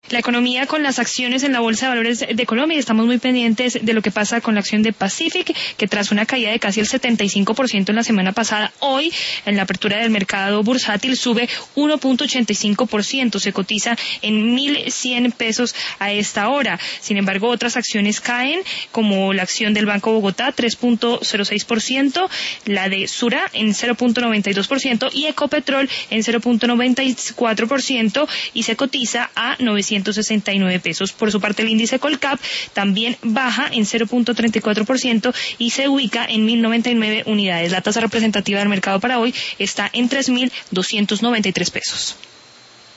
La economía con las acciones en la Bolsa de Valores de Colombia, y estamos muy pendientes de lo que pasa con la acción de Pacific, que tras una caída de casi el 75% en la semana pasada, hoy en la apertura del mercado bursátil sube 1.85%, se cotiza en 1.100 pesos a esta hora. Sin embargo, otras acciones caen, como la acción del Banco Bogotá, 3.06%, la de Sura en 0.92% y Ecopetrol en 0.94%, y se cotiza a 969 pesos. Por su parte, el índice Colcap también baja en 0.34% y se ubica en 1.099 unidades. La tasa representativa del mercado para hoy está en 3.293 pesos.